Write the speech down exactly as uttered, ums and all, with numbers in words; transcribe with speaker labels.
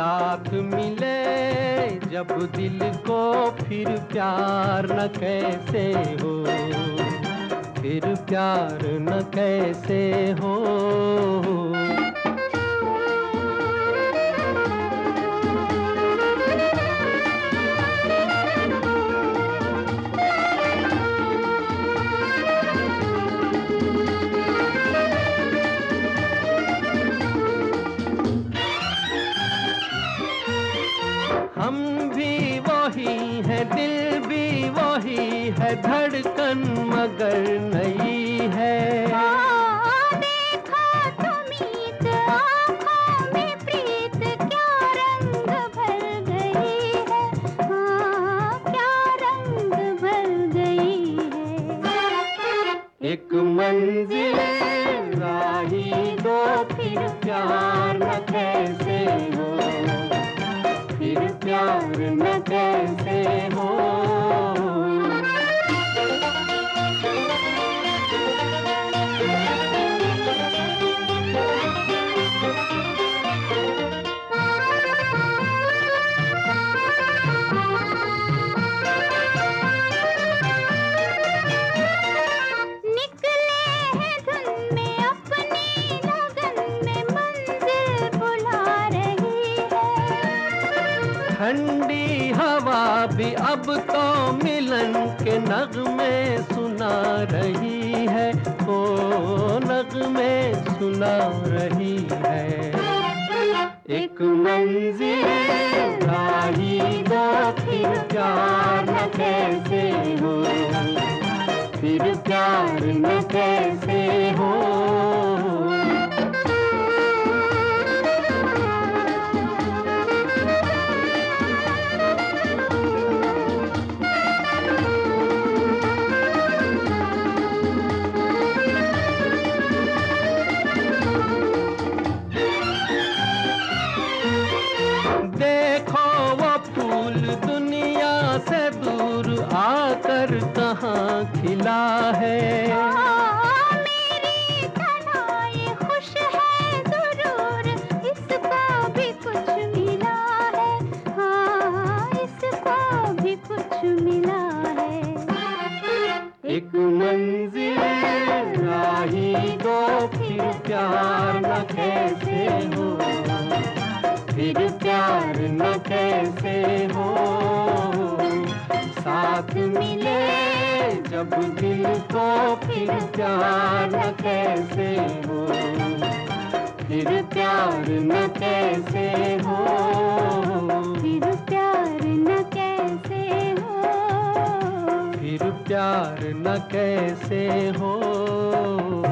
Speaker 1: साथ मिले जब दिल को फिर प्यार न कैसे हो, फिर प्यार न कैसे हो। हम भी वही है, दिल भी वही है, धड़कन मगर नई है।
Speaker 2: हाँ, देखा तुमीत आँखों में प्रीत, क्या रंग भर गई है। हाँ, क्या रंग भर गई है।
Speaker 1: एक मंजिल राही दो, फिर प्यार न कैसे हो, फिर प्यार न कैसे हो। ठंडी हवा भी अब तो मिलन के नगमे सुना रही है, ओ नगमे सुना रही है। एक मंजिल राही दो, फिर प्यार न कैसे हो, फिर प्यार न कैसे हो। देखो वो फूल दुनिया से दूर आकर कहाँ खिला है।
Speaker 2: हाँ, मेरी तन्हाई खुश है जरूर, इसको भी कुछ मिला है। हाँ, इसको भी कुछ मिला है।
Speaker 1: एक मंजिल राही दो, फिर प्यार न कैसे हो, फिर प्यार न कैसे हो। साथ मिले जब दिल को, फिर प्यार न कैसे हो, फिर प्यार न कैसे हो,
Speaker 2: फिर प्यार न कैसे हो,
Speaker 1: फिर प्यार न कैसे हो।